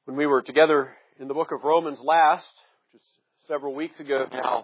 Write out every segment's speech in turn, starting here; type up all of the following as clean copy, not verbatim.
When we were together in the book of Romans last, which is several weeks ago now,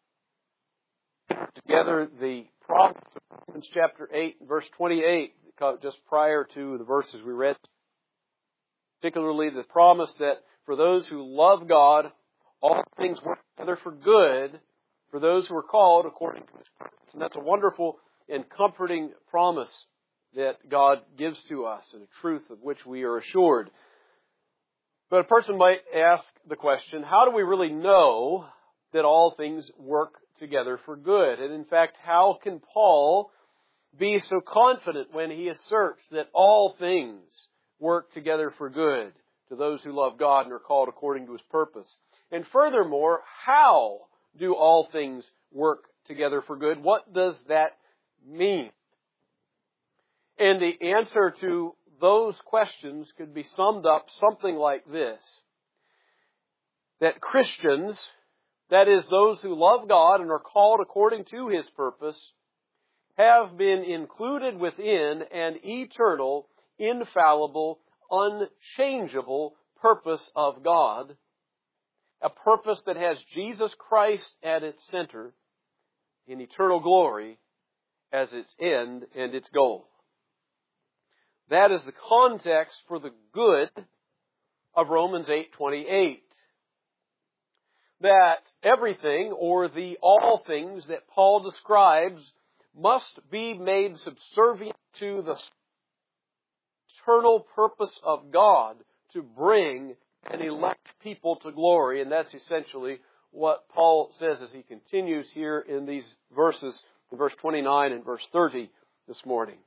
together the promise of Romans chapter 8, verse 28, just prior to the verses we read, particularly the promise that for those who love God, all things work together for good for those who are called according to His purpose. And that's a wonderful and comforting promise that God gives to us, and a truth of which we are assured. But a person might ask the question, how do we really know that all things work together for good? And in fact, how can Paul be so confident when he asserts that all things work together for good to those who love God and are called according to His purpose? And furthermore, how do all things work together for good? What does that mean? And the answer to those questions could be summed up something like this: that Christians, that is, those who love God and are called according to His purpose, have been included within an eternal, infallible, unchangeable purpose of God, a purpose that has Jesus Christ at its center, in eternal glory as its end and its goal. That is the context for the good of Romans 8:28. That everything, or the all things that Paul describes, must be made subservient to the eternal purpose of God to bring and elect people to glory. And that's essentially what Paul says as he continues here in these verses, in verse 29 and verse 30 this morning.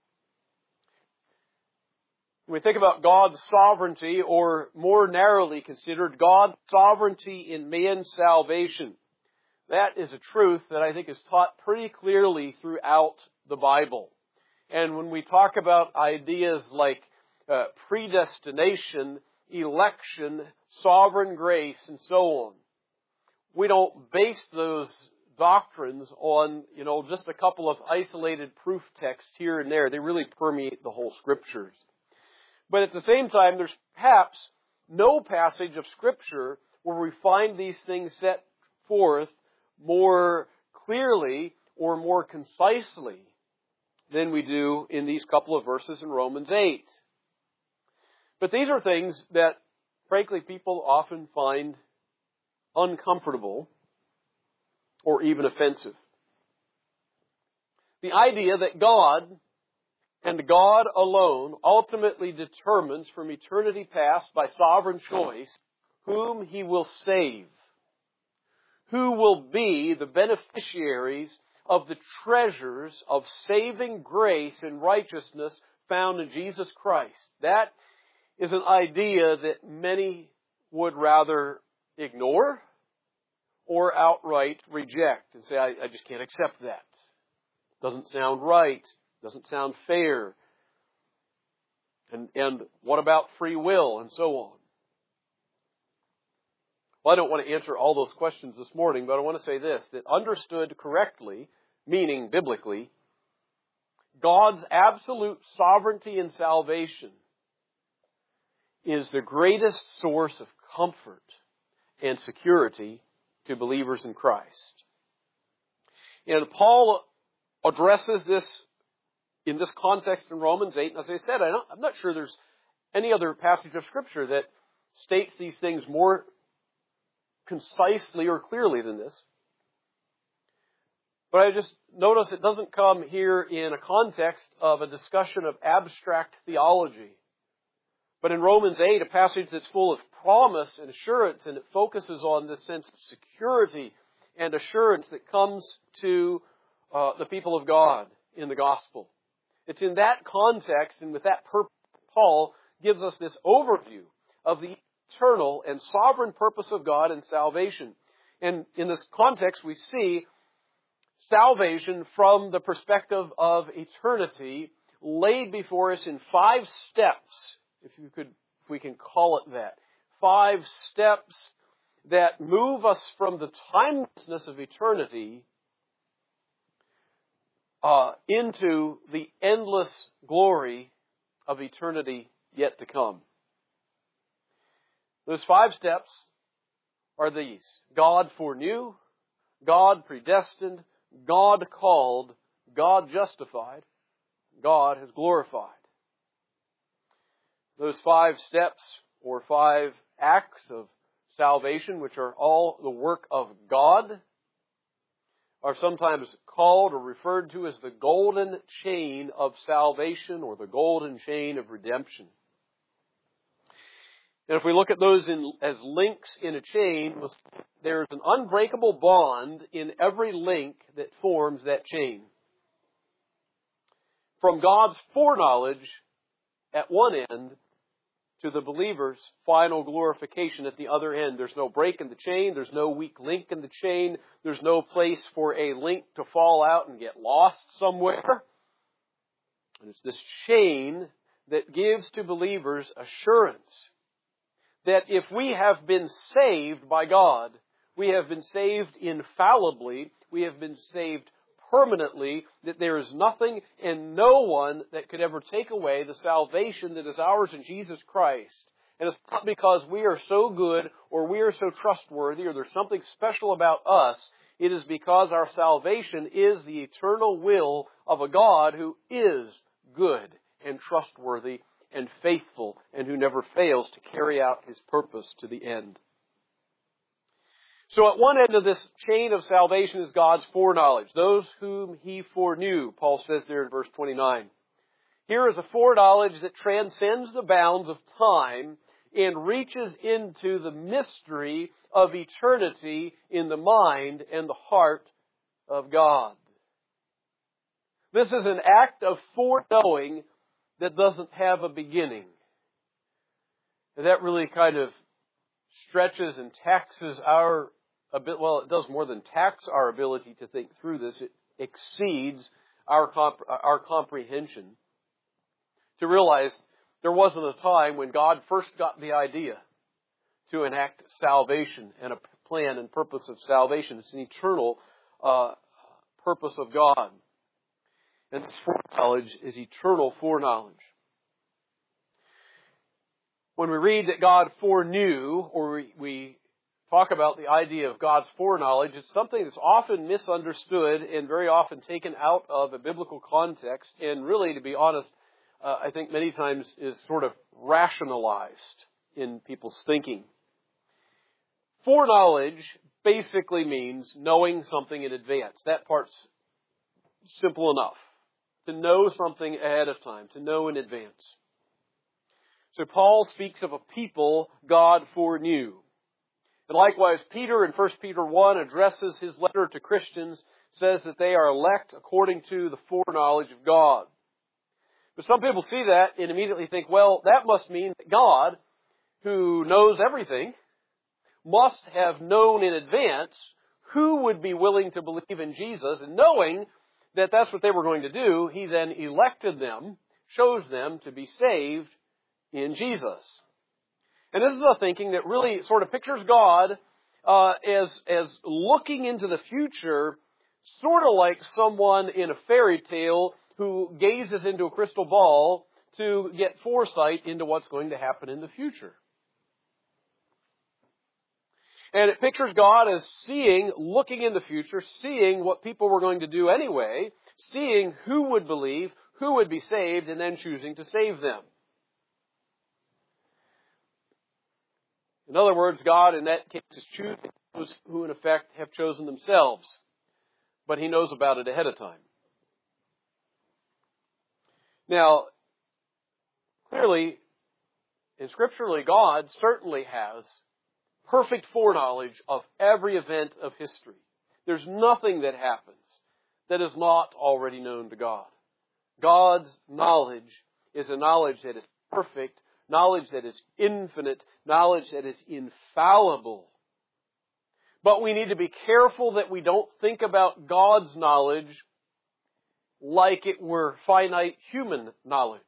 When we think about God's sovereignty, or more narrowly considered, God's sovereignty in man's salvation, that is a truth that I think is taught pretty clearly throughout the Bible. And when we talk about ideas like predestination, election, sovereign grace, and so on, we don't base those doctrines on, just a couple of isolated proof texts here and there. They really permeate the whole Scriptures. But at the same time, there's perhaps no passage of Scripture where we find these things set forth more clearly or more concisely than we do in these couple of verses in Romans 8. But these are things that, frankly, people often find uncomfortable or even offensive. The idea that God, and God alone, ultimately determines from eternity past by sovereign choice whom He will save, who will be the beneficiaries of the treasures of saving grace and righteousness found in Jesus Christ. That is an idea that many would rather ignore or outright reject and say, I just can't accept that. Doesn't sound right. Doesn't sound fair. And what about free will and so on? Well, I don't want to answer all those questions this morning, but I want to say this, that understood correctly, meaning biblically, God's absolute sovereignty in salvation is the greatest source of comfort and security to believers in Christ. And Paul addresses this in this context in Romans 8. And as I said, I'm not sure there's any other passage of Scripture that states these things more concisely or clearly than this. But I just notice it doesn't come here in a context of a discussion of abstract theology. But in Romans 8, a passage that's full of promise and assurance, and it focuses on this sense of security and assurance that comes to the people of God in the gospel. It's in that context and with that purpose, Paul gives us this overview of the eternal and sovereign purpose of God in salvation. And in this context, we see salvation from the perspective of eternity laid before us in 5 steps, if we can call it that. 5 steps that move us from the timelessness of eternity into the endless glory of eternity yet to come. Those 5 steps are these: God foreknew, God predestined, God called, God justified, God has glorified. Those 5 steps, or 5 acts of salvation, which are all the work of God, are sometimes called or referred to as the golden chain of salvation, or the golden chain of redemption. And if we look at those as links in a chain, there's an unbreakable bond in every link that forms that chain. From God's foreknowledge at one end to the believer's final glorification at the other end. There's no break in the chain. There's no weak link in the chain. There's no place for a link to fall out and get lost somewhere. And it's this chain that gives to believers assurance that if we have been saved by God, we have been saved infallibly, we have been saved permanently, that there is nothing and no one that could ever take away the salvation that is ours in Jesus Christ. And it's not because we are so good or we are so trustworthy or there's something special about us. It is because our salvation is the eternal will of a God who is good and trustworthy and faithful and who never fails to carry out His purpose to the end. So at one end of this chain of salvation is God's foreknowledge. Those whom He foreknew, Paul says there in verse 29. Here is a foreknowledge that transcends the bounds of time and reaches into the mystery of eternity in the mind and the heart of God. This is an act of foreknowing that doesn't have a beginning. And that really kind of stretches and taxes our ability. Well, it does more than tax our ability to think through this. It exceeds our comprehension. To realize there wasn't a time when God first got the idea to enact salvation and a plan and purpose of salvation. It's an eternal purpose of God. And this foreknowledge is eternal foreknowledge. When we read that God foreknew, or we talk about the idea of God's foreknowledge, it's something that's often misunderstood and very often taken out of a biblical context, and really, to be honest, I think many times is sort of rationalized in people's thinking. Foreknowledge basically means knowing something in advance. That part's simple enough. To know something ahead of time, to know in advance. So Paul speaks of a people God foreknew. And likewise, Peter in 1 Peter 1 addresses his letter to Christians, says that they are elect according to the foreknowledge of God. But some people see that and immediately think, well, that must mean that God, who knows everything, must have known in advance who would be willing to believe in Jesus, and knowing that that's what they were going to do, He then elected them, chose them to be saved in Jesus. And this is a thinking that really sort of pictures God as looking into the future, sort of like someone in a fairy tale who gazes into a crystal ball to get foresight into what's going to happen in the future. And it pictures God as seeing, looking in the future, seeing what people were going to do anyway, seeing who would believe, who would be saved, and then choosing to save them. In other words, God in that case is choosing those who in effect have chosen themselves. But He knows about it ahead of time. Now, clearly, and scripturally, God certainly has perfect foreknowledge of every event of history. There's nothing that happens that is not already known to God. God's knowledge is a knowledge that is perfect, knowledge that is infinite, knowledge that is infallible. But we need to be careful that we don't think about God's knowledge like it were finite human knowledge.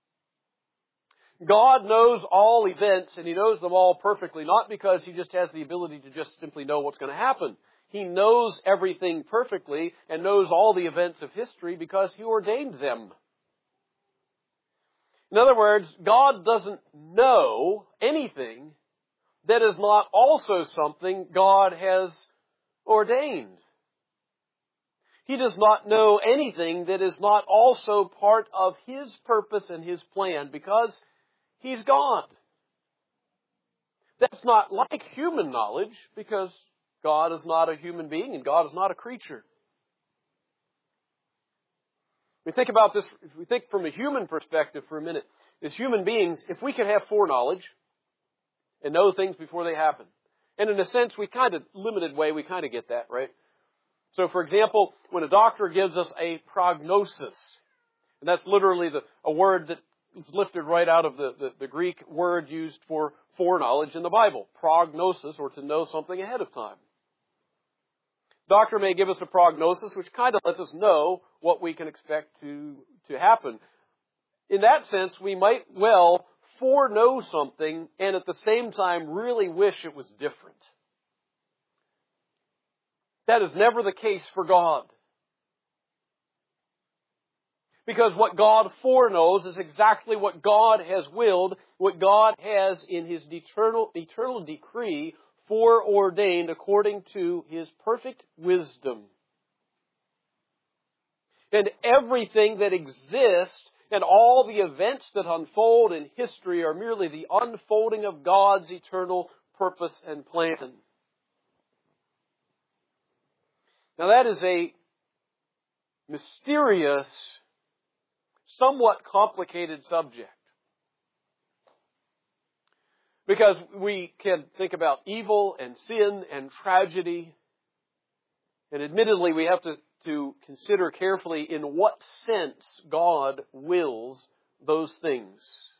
God knows all events, and He knows them all perfectly, not because He just has the ability to just simply know what's going to happen. He knows everything perfectly and knows all the events of history because He ordained them. In other words, God doesn't know anything that is not also something God has ordained. He does not know anything that is not also part of His purpose and His plan, because He's God. That's not like human knowledge, because God is not a human being and God is not a creature. We think about this, if we think from a human perspective for a minute, as human beings, if we could have foreknowledge and know things before they happen, and in a sense, limited way, we kind of get that, right? So for example, when a doctor gives us a prognosis, and that's literally a word that is lifted right out of the Greek word used for foreknowledge in the Bible, prognosis, or to know something ahead of time. Doctor may give us a prognosis which kind of lets us know what we can expect to happen. In that sense, we might well foreknow something and at the same time really wish it was different. That is never the case for God. Because what God foreknows is exactly what God has willed, what God has in His eternal decree foreordained according to His perfect wisdom. And everything that exists and all the events that unfold in history are merely the unfolding of God's eternal purpose and plan. Now that is a mysterious, somewhat complicated subject. Because we can think about evil and sin and tragedy. And admittedly, we have to consider carefully in what sense God wills those things.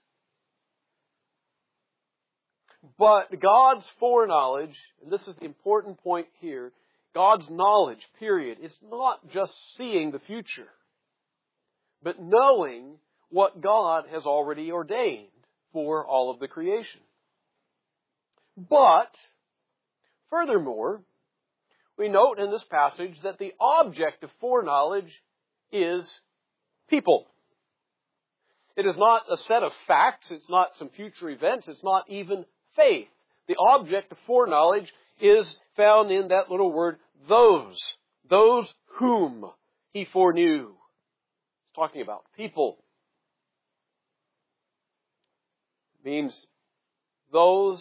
But God's foreknowledge, and this is the important point here, God's knowledge, period, is not just seeing the future, but knowing what God has already ordained for all of the creation. But, furthermore, we note in this passage that the object of foreknowledge is people. It is not a set of facts, it's not some future events, it's not even faith. The object of foreknowledge is found in that little word, those whom He foreknew. It's talking about people. It means those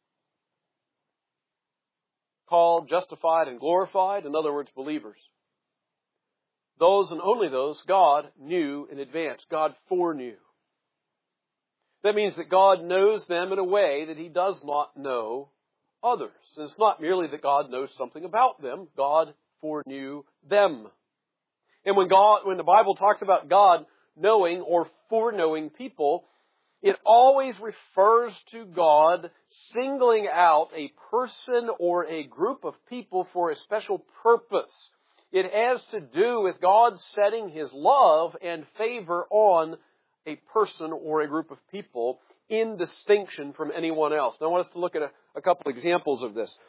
called, justified, and glorified. In other words, believers. Those and only those God knew in advance. God foreknew. That means that God knows them in a way that He does not know others. And it's not merely that God knows something about them. God foreknew them. And when the Bible talks about God knowing or foreknowing people, it always refers to God singling out a person or a group of people for a special purpose. It has to do with God setting His love and favor on a person or a group of people in distinction from anyone else. Now I want us to look at a couple examples of this.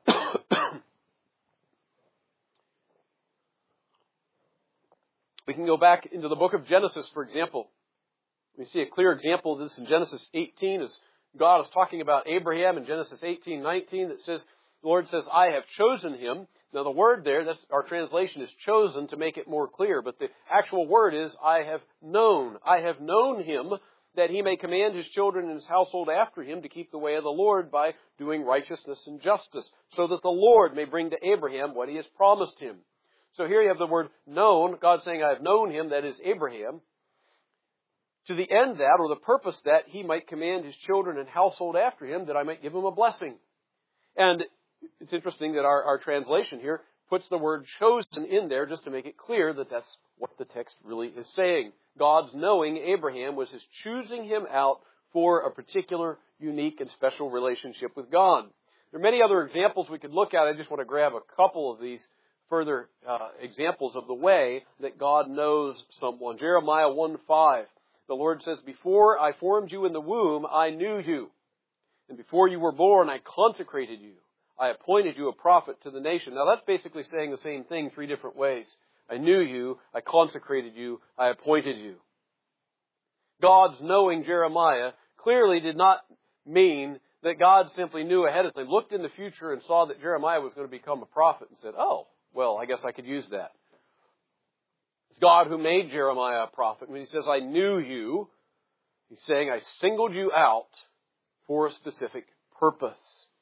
We can go back into the book of Genesis, for example. We see a clear example of this in Genesis 18 as God is talking about Abraham in Genesis 18:19 that says, the Lord says, I have chosen him. Now the word there, that's our translation is chosen to make it more clear, but the actual word is I have known. I have known him that he may command his children and his household after him to keep the way of the Lord by doing righteousness and justice, so that the Lord may bring to Abraham what he has promised him. So here you have the word known. God saying, I have known him, that is Abraham, to the end that, or the purpose that he might command his children and household after him, that I might give him a blessing. And it's interesting that our translation here puts the word chosen in there just to make it clear that that's what the text really is saying. God's knowing Abraham was his choosing him out for a particular, unique, and special relationship with God. There are many other examples we could look at. I just want to grab a couple of these further examples of the way that God knows someone. Jeremiah 1:5. The Lord says, before I formed you in the womb, I knew you. And before you were born, I consecrated you. I appointed you a prophet to the nation. Now that's basically saying the same thing 3 different ways. I knew you, I consecrated you, I appointed you. God's knowing Jeremiah clearly did not mean that God simply knew ahead of time, looked in the future and saw that Jeremiah was going to become a prophet and said, oh, well, I guess I could use that. It's God who made Jeremiah a prophet. When he says, I knew you, he's saying, I singled you out for a specific purpose.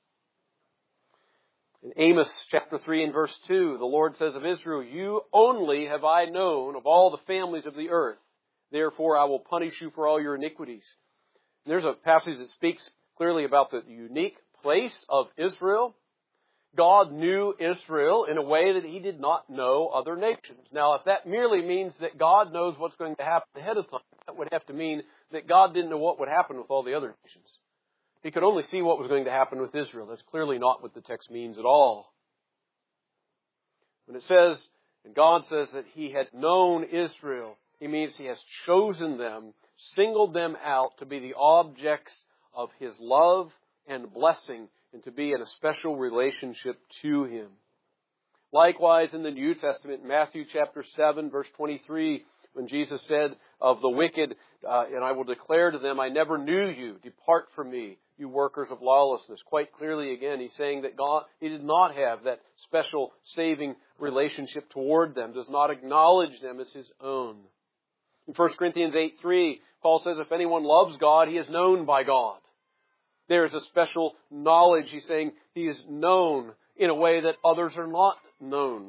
In Amos chapter 3 and verse 2, the Lord says of Israel, you only have I known of all the families of the earth. Therefore I will punish you for all your iniquities. And there's a passage that speaks clearly about the unique place of Israel. God knew Israel in a way that he did not know other nations. Now, if that merely means that God knows what's going to happen ahead of time, that would have to mean that God didn't know what would happen with all the other nations. He could only see what was going to happen with Israel. That's clearly not what the text means at all. When it says, and God says that he had known Israel, he means he has chosen them, singled them out to be the objects of his love and blessing and to be in a special relationship to him. Likewise, in the New Testament, Matthew chapter 7, verse 23, when Jesus said of the wicked, and I will declare to them, I never knew you. Depart from me, you workers of lawlessness. Quite clearly, again, he's saying that God, he did not have that special saving relationship toward them, does not acknowledge them as his own. In 1 Corinthians 8:3, Paul says, if anyone loves God, he is known by God. There is a special knowledge. He's saying he is known in a way that others are not known.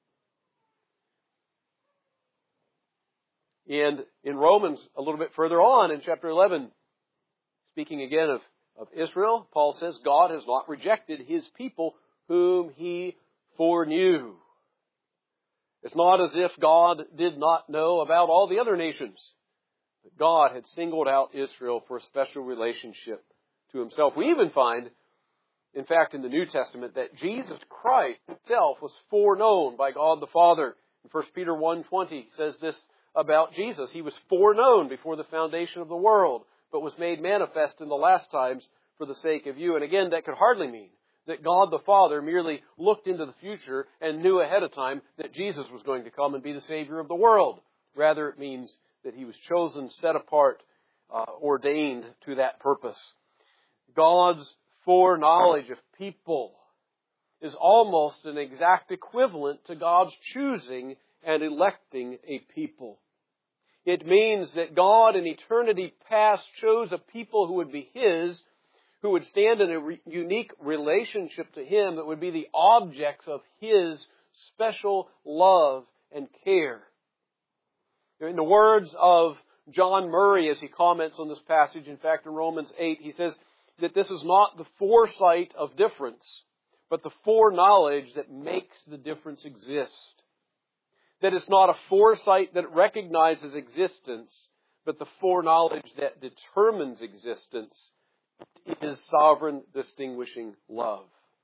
And in Romans, a little bit further on in chapter 11, speaking again of Israel, Paul says, God has not rejected his people whom he foreknew. It's not as if God did not know about all the other nations. But God had singled out Israel for a special relationship to himself. We even find, in fact, in the New Testament, that Jesus Christ himself was foreknown by God the Father. In 1 Peter 1:20 says this about Jesus. He was foreknown before the foundation of the world, but was made manifest in the last times for the sake of you. And again, that could hardly mean that God the Father merely looked into the future and knew ahead of time that Jesus was going to come and be the Savior of the world. Rather, it means that he was chosen, set apart, ordained to that purpose. God's foreknowledge of people is almost an exact equivalent to God's choosing and electing a people. It means that God in eternity past chose a people who would be his, who would stand in a unique relationship to him that would be the objects of his special love and care. In the words of John Murray as he comments on this passage, in fact in Romans 8, he says that this is not the foresight of difference, but the foreknowledge that makes the difference exist. That it's not a foresight that recognizes existence, but the foreknowledge that determines existence. It is sovereign, distinguishing love.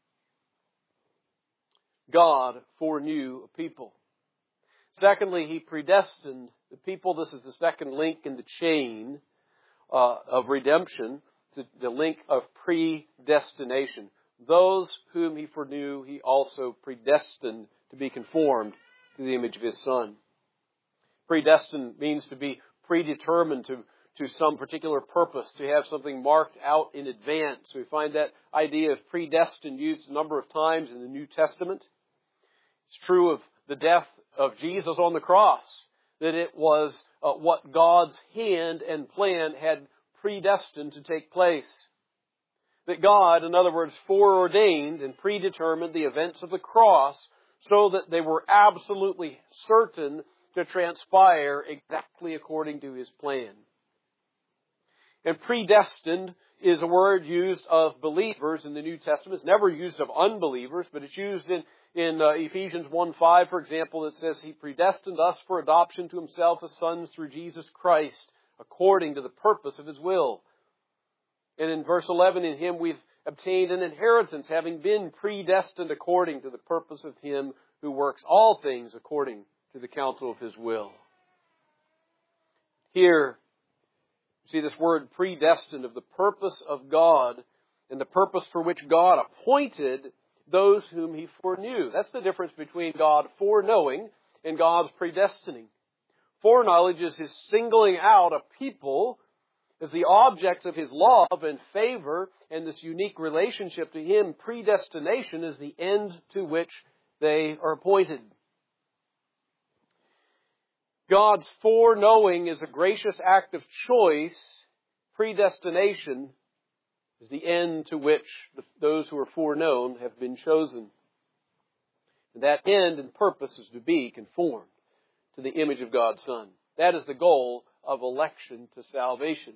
God foreknew a people. Secondly, he predestined the people. This is the second link in the chain of redemption, the link of predestination. Those whom he foreknew, he also predestined to be conformed to the image of his Son. Predestined means to be predetermined to some particular purpose, to have something marked out in advance. We find that idea of predestined used a number of times in the New Testament. It's true of the death of Jesus on the cross, that it was what God's hand and plan had predestined to take place. That God, in other words, foreordained and predetermined the events of the cross so that they were absolutely certain to transpire exactly according to his plan. And predestined is a word used of believers in the New Testament. It's never used of unbelievers, but it's used in Ephesians 1:5, for example, that says he predestined us for adoption to himself as sons through Jesus Christ, according to the purpose of his will. And in verse 11, in him we've obtained an inheritance, having been predestined according to the purpose of him who works all things according to the counsel of his will. Here, see this word predestined, of the purpose of God and the purpose for which God appointed those whom he foreknew. That's the difference between God foreknowing and God's predestining. Foreknowledge is his singling out a people as the objects of His love and favor and this unique relationship to Him, predestination is the end to which they are appointed. God's foreknowing is a gracious act of choice. Predestination is the end to which those who are foreknown have been chosen. And that end and purpose is to be conformed to the image of God's Son. That is the goal of election to salvation.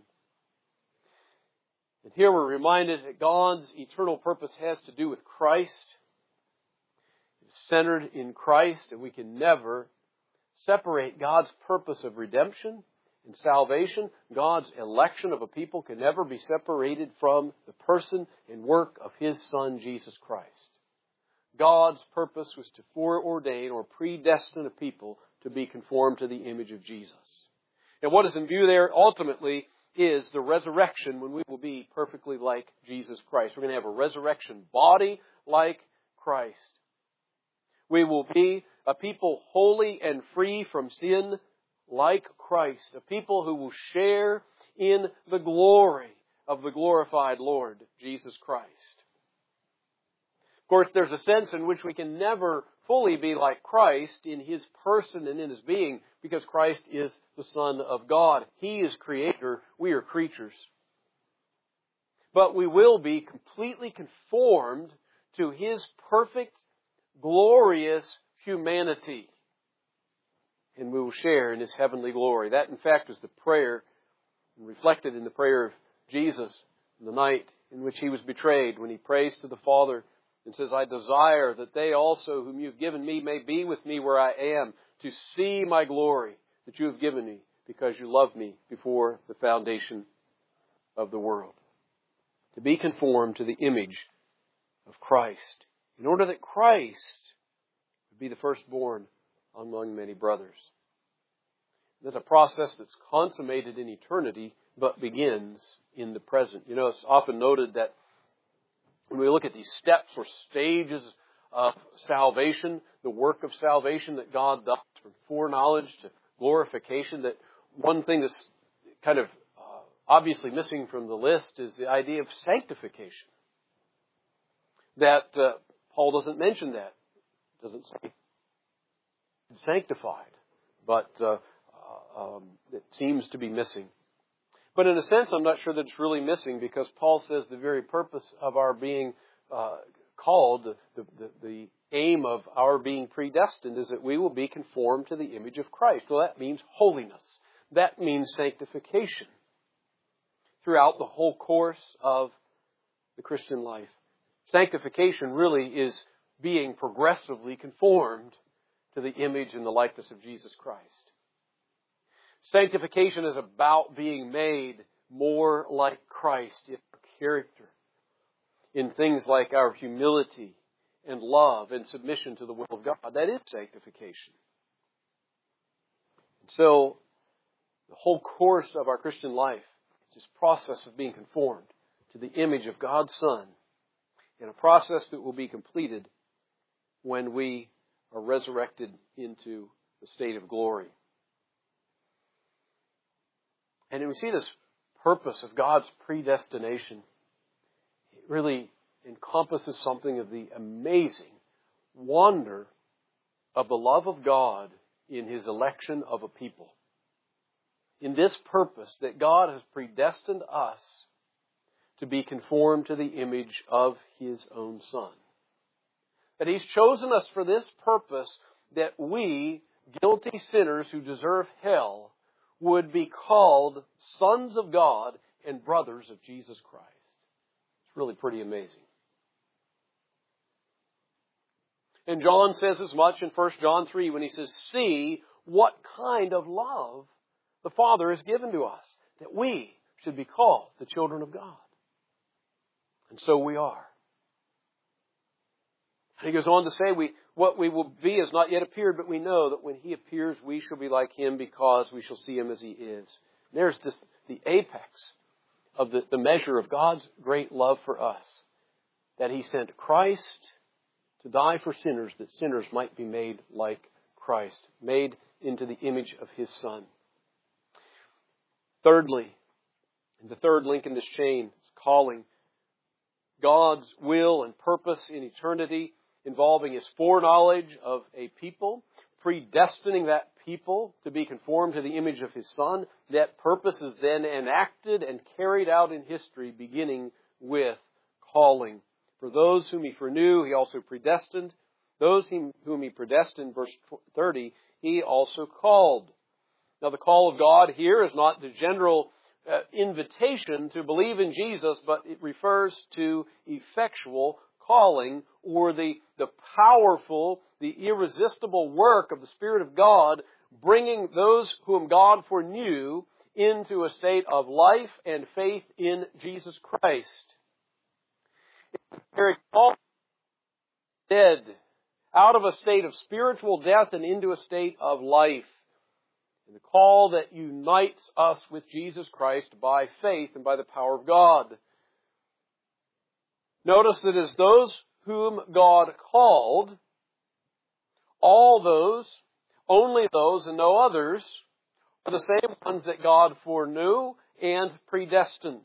And here we're reminded that God's eternal purpose has to do with Christ. It is centered in Christ, and we can never separate God's purpose of redemption and salvation. God's election of a people can never be separated from the person and work of His Son, Jesus Christ. God's purpose was to foreordain or predestine a people to be conformed to the image of Jesus. And what is in view there ultimately is the resurrection, when we will be perfectly like Jesus Christ. We're going to have a resurrection body like Christ. We will be a people holy and free from sin like Christ. A people who will share in the glory of the glorified Lord Jesus Christ. Of course, there's a sense in which we can never fully be like Christ in His person and in His being, because Christ is the Son of God. He is Creator. We are creatures. But we will be completely conformed to His perfect, glorious humanity. And we will share in His heavenly glory. That, in fact, is the prayer reflected in the prayer of Jesus in the night in which He was betrayed, when He prays to the Father and says, I desire that they also whom You have given Me may be with Me where I am, to see My glory that You have given Me, because You loved Me before the foundation of the world. To be conformed to the image of Christ, in order that Christ would be the firstborn among many brothers. There's a process that's consummated in eternity, but begins in the present. You know, it's often noted that when we look at these steps or stages of salvation, the work of salvation that God does, from foreknowledge to glorification, that one thing that's kind of obviously missing from the list is the idea of sanctification. That Paul doesn't mention that. Doesn't say sanctified, but it seems to be missing. But in a sense, I'm not sure that it's really missing, because Paul says the very purpose of our being called, the aim of our being predestined, is that we will be conformed to the image of Christ. Well, that means holiness. That means sanctification throughout the whole course of the Christian life. Sanctification really is being progressively conformed to the image and the likeness of Jesus Christ. Sanctification is about being made more like Christ in our character, in things like our humility and love and submission to the will of God. That is sanctification. So, the whole course of our Christian life is this process of being conformed to the image of God's Son, in a process that will be completed when we are resurrected into the state of glory. And we see this purpose of God's predestination. It really encompasses something of the amazing wonder of the love of God in His election of a people. In this purpose that God has predestined us to be conformed to the image of His own Son. That He's chosen us for this purpose, that we, guilty sinners who deserve hell, would be called sons of God and brothers of Jesus Christ. It's really pretty amazing. And John says as much in 1 John 3 when he says, see what kind of love the Father has given to us, that we should be called the children of God. And so we are. And he goes on to say, what we will be has not yet appeared, but we know that when He appears, we shall be like Him, because we shall see Him as He is. There's the apex of the measure of God's great love for us, that He sent Christ to die for sinners, that sinners might be made like Christ, made into the image of His Son. Thirdly, And the third link in this chain is calling. God's will and purpose in eternity involving His foreknowledge of a people, predestining that people to be conformed to the image of His Son. That purpose is then enacted and carried out in history, beginning with calling. For those whom He foreknew, He also predestined. Those whom He predestined, verse 30, He also called. Now the call of God here is not the general invitation to believe in Jesus, but it refers to effectual calling, or the powerful, the irresistible work of the Spirit of God, bringing those whom God foreknew into a state of life and faith in Jesus Christ. It's called dead, out of a state of spiritual death and into a state of life. And the call that unites us with Jesus Christ by faith and by the power of God. Notice that as those whom God called, all those, only those and no others, are the same ones that God foreknew and predestined.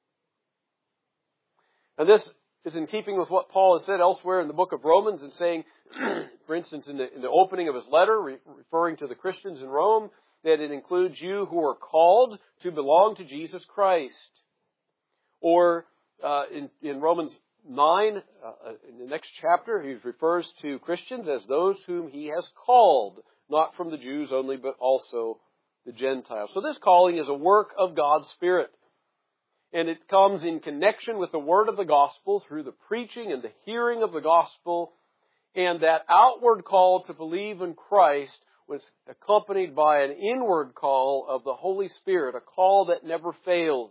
And this is in keeping with what Paul has said elsewhere in the book of Romans, and saying, for instance, in the opening of his letter, referring to the Christians in Rome, that it includes you who are called to belong to Jesus Christ. Or in Romans 9, in the next chapter, he refers to Christians as those whom He has called, not from the Jews only, but also the Gentiles. So this calling is a work of God's Spirit. And it comes in connection with the word of the gospel through the preaching and the hearing of the gospel. And that outward call to believe in Christ was accompanied by an inward call of the Holy Spirit, a call that never fails.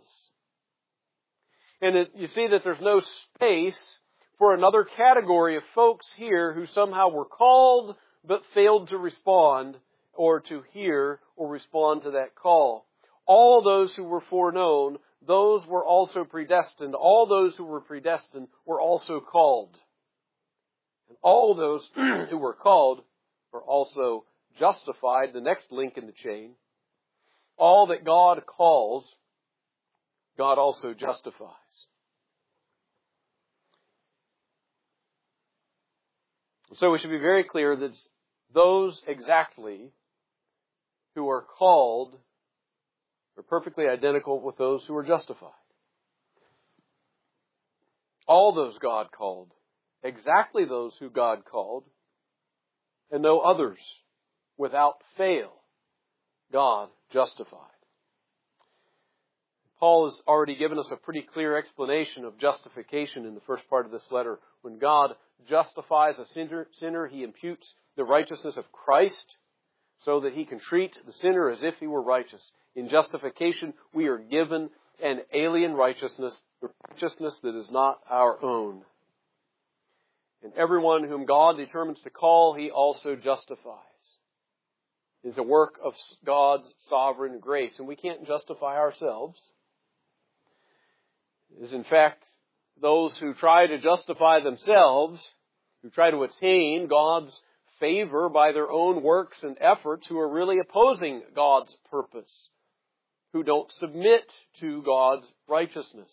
And you see that there's no space for another category of folks here who somehow were called but failed to respond or to hear or respond to that call. All those who were foreknown, those were also predestined. All those who were predestined were also called. And all those who were called were also justified, the next link in the chain. All that God calls, God also justifies. So we should be very clear that those exactly who are called are perfectly identical with those who are justified. All those God called, exactly those who God called, and no others, without fail, God justified. Paul has already given us a pretty clear explanation of justification in the first part of this letter. When God justifies a sinner, He imputes the righteousness of Christ so that He can treat the sinner as if he were righteous. In justification, we are given an alien righteousness, the righteousness that is not our own. And everyone whom God determines to call, He also justifies. It is a work of God's sovereign grace, and we can't justify ourselves. It is in fact those who try to justify themselves, who try to attain God's favor by their own works and efforts, who are really opposing God's purpose, who don't submit to God's righteousness.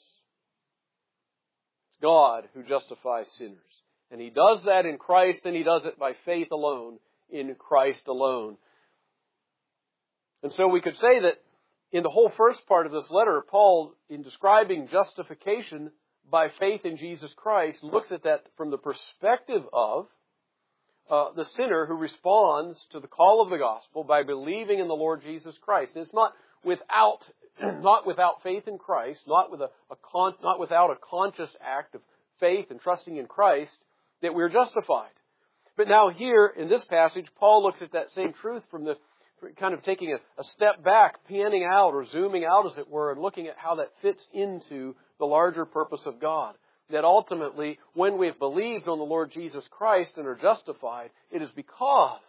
It's God who justifies sinners. And He does that in Christ, and He does it by faith alone, in Christ alone. And so we could say that in the whole first part of this letter, Paul, in describing justification by faith in Jesus Christ, looks at that from the perspective of the sinner who responds to the call of the gospel by believing in the Lord Jesus Christ. And it's not without faith in Christ, not without a conscious act of faith and trusting in Christ, that we're justified. But now here in this passage, Paul looks at that same truth from the kind of taking a step back, panning out or zooming out, as it were, and looking at how that fits into the larger purpose of God. That ultimately, when we've believed on the Lord Jesus Christ and are justified, it is because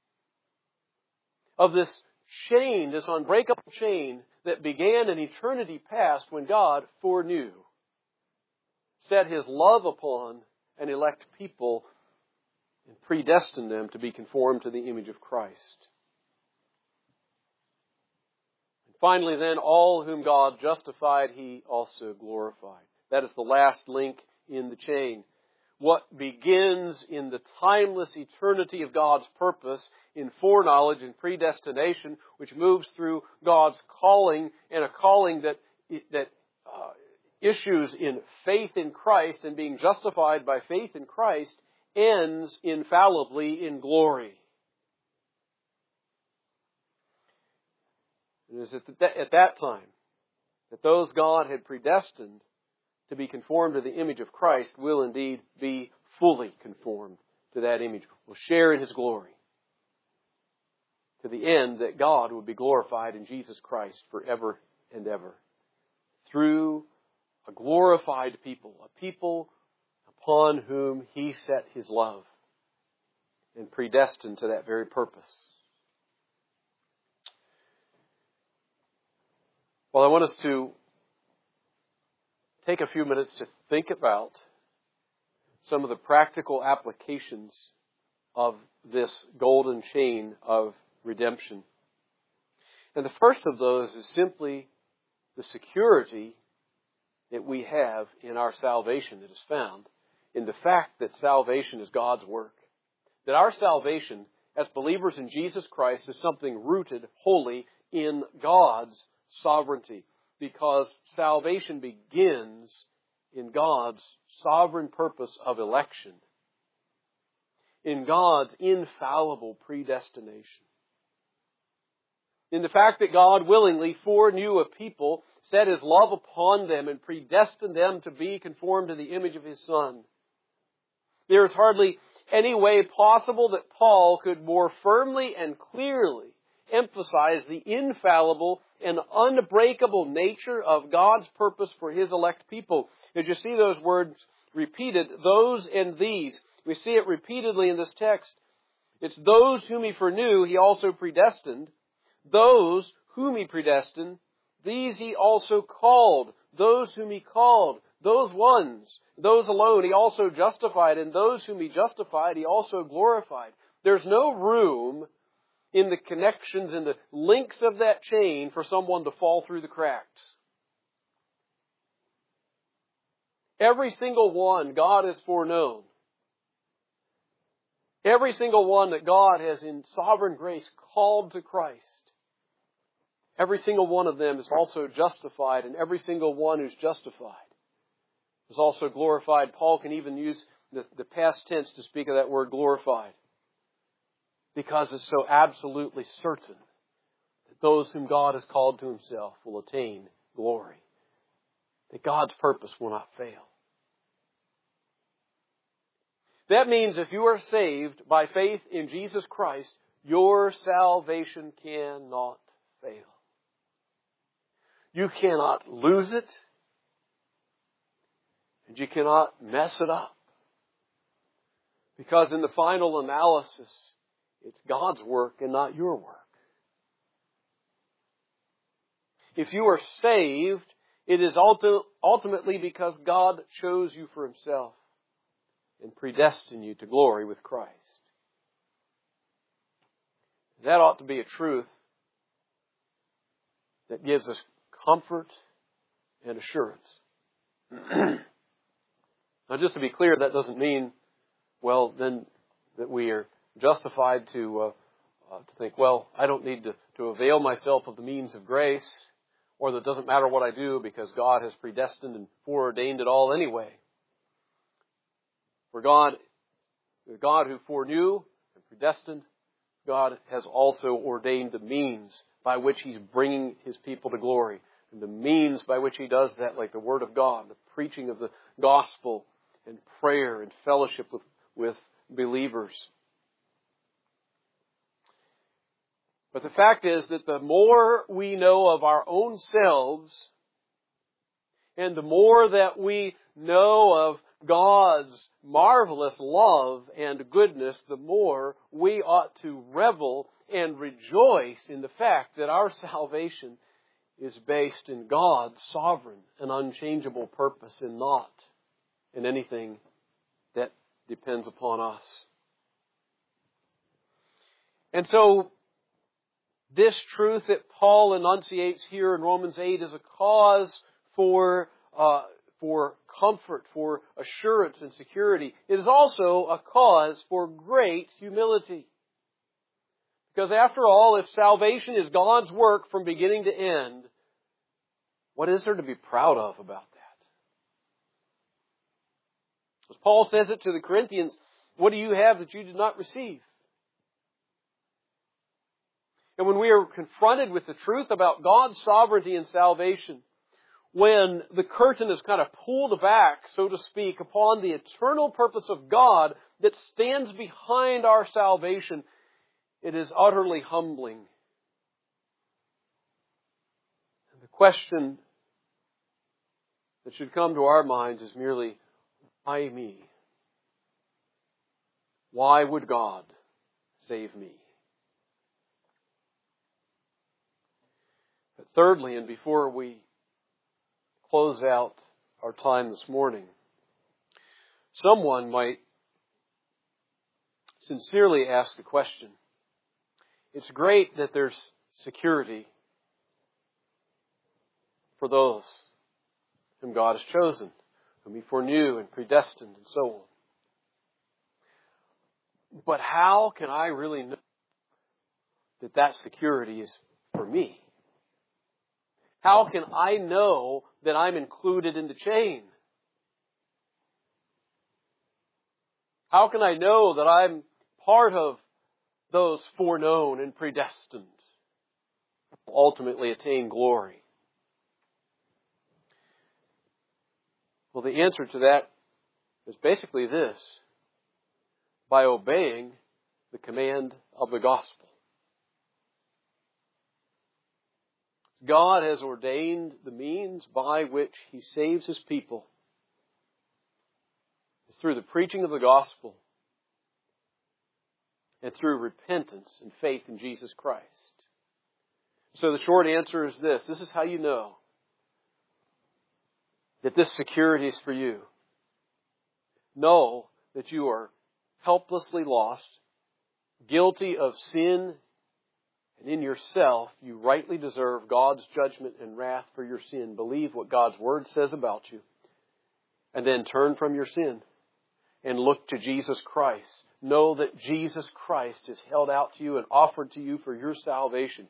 of this chain, this unbreakable chain that began in eternity past when God foreknew, set His love upon an elect people and predestined them to be conformed to the image of Christ. Finally then, all whom God justified, He also glorified. That is the last link in the chain. What begins in the timeless eternity of God's purpose in foreknowledge and predestination, which moves through God's calling, and a calling that issues in faith in Christ and being justified by faith in Christ, ends infallibly in glory. It is at that time that those God had predestined to be conformed to the image of Christ will indeed be fully conformed to that image, will share in His glory, to the end that God would be glorified in Jesus Christ forever and ever, through a glorified people, a people upon whom He set His love and predestined to that very purpose. Well, I want us to take a few minutes to think about some of the practical applications of this golden chain of redemption. And the first of those is simply the security that we have in our salvation that is found in the fact that salvation is God's work. That our salvation as believers in Jesus Christ is something rooted wholly in God's sovereignty, because salvation begins in God's sovereign purpose of election, in God's infallible predestination, in the fact that God willingly foreknew a people, set His love upon them, and predestined them to be conformed to the image of His Son. There is hardly any way possible that Paul could more firmly and clearly emphasize the infallible and unbreakable nature of God's purpose for His elect people. As you see those words repeated, those and these, we see it repeatedly in this text. It's those whom He foreknew, He also predestined. Those whom He predestined, these He also called. Those whom He called, those ones, those alone He also justified. And those whom He justified, He also glorified. There's no room in the connections, in the links of that chain for someone to fall through the cracks. Every single one God has foreknown. Every single one that God has in sovereign grace called to Christ. Every single one of them is also justified, and every single one who's justified is also glorified. Paul can even use the past tense to speak of that word glorified, because it's so absolutely certain that those whom God has called to Himself will attain glory. That God's purpose will not fail. That means if you are saved by faith in Jesus Christ, your salvation cannot fail. You cannot lose it, and you cannot mess it up. Because in the final analysis, it's God's work and not your work. If you are saved, it is ultimately because God chose you for Himself and predestined you to glory with Christ. That ought to be a truth that gives us comfort and assurance. Now, just to be clear, that doesn't mean, well, then that we are justified to think, well, I don't need to avail myself of the means of grace, or that it doesn't matter what I do because God has predestined and foreordained it all anyway. For God, the God who foreknew and predestined, God has also ordained the means by which He's bringing His people to glory. And the means by which He does that, like the Word of God, the preaching of the gospel, and prayer and fellowship with believers. But the fact is that the more we know of our own selves, and the more that we know of God's marvelous love and goodness, the more we ought to revel and rejoice in the fact that our salvation is based in God's sovereign and unchangeable purpose, and not in anything that depends upon us. And so, this truth that Paul enunciates here in Romans 8 is a cause for comfort, for assurance and security. It is also a cause for great humility. Because after all, if salvation is God's work from beginning to end, what is there to be proud of about that? As Paul says it to the Corinthians, what do you have that you did not receive? And when we are confronted with the truth about God's sovereignty and salvation, when the curtain is kind of pulled back, so to speak, upon the eternal purpose of God that stands behind our salvation, it is utterly humbling. And the question that should come to our minds is merely, why me? Why would God save me? But thirdly, and before we close out our time this morning, someone might sincerely ask the question, it's great that there's security for those whom God has chosen, whom He foreknew and predestined and so on. But how can I really know that that security is for me? How can I know that I'm included in the chain? How can I know that I'm part of those foreknown and predestined who will ultimately attain glory? Well, the answer to that is basically this: by obeying the command of the gospel. God has ordained the means by which He saves His people. It's through the preaching of the gospel and through repentance and faith in Jesus Christ. So the short answer is this. This is how you know that this security is for you. Know that you are helplessly lost, guilty of sin, and in yourself you rightly deserve God's judgment and wrath for your sin. Believe what God's Word says about you. And then turn from your sin and look to Jesus Christ. Know that Jesus Christ is held out to you and offered to you for your salvation.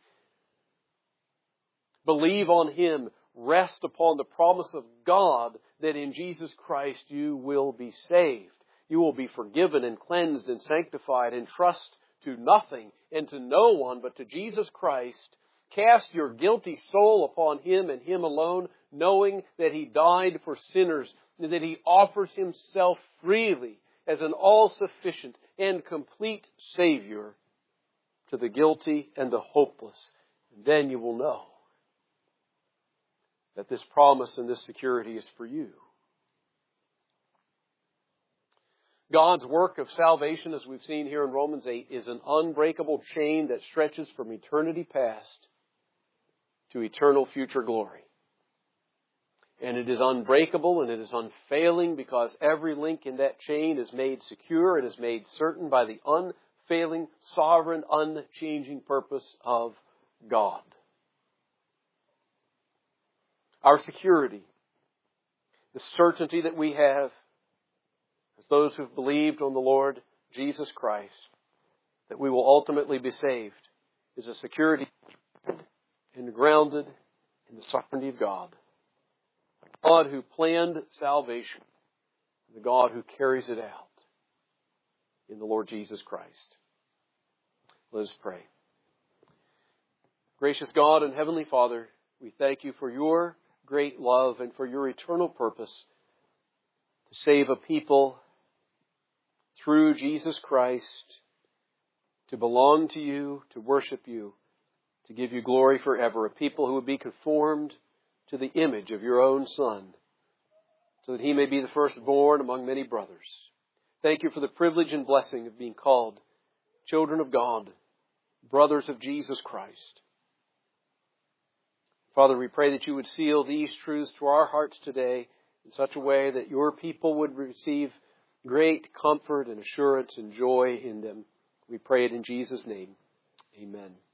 Believe on Him. Rest upon the promise of God that in Jesus Christ you will be saved. You will be forgiven and cleansed and sanctified, and trust to nothing and to no one but to Jesus Christ. Cast your guilty soul upon Him and Him alone, knowing that He died for sinners and that He offers Himself freely as an all-sufficient and complete Savior to the guilty and the hopeless. And then you will know that this promise and this security is for you. God's work of salvation, as we've seen here in Romans 8, is an unbreakable chain that stretches from eternity past to eternal future glory. And it is unbreakable and it is unfailing because every link in that chain is made secure and is made certain by the unfailing, sovereign, unchanging purpose of God. Our security, the certainty that we have as those who've believed on the Lord Jesus Christ, that we will ultimately be saved, is a security and grounded in the sovereignty of God. The God who planned salvation, the God who carries it out in the Lord Jesus Christ. Let us pray. Gracious God and Heavenly Father, we thank You for Your great love and for Your eternal purpose to save a people through Jesus Christ, to belong to You, to worship You, to give You glory forever, a people who would be conformed to the image of Your own Son, so that He may be the firstborn among many brothers. Thank You for the privilege and blessing of being called children of God, brothers of Jesus Christ. Father, we pray that You would seal these truths to our hearts today in such a way that Your people would receive great comfort and assurance and joy in them. We pray it in Jesus' name. Amen.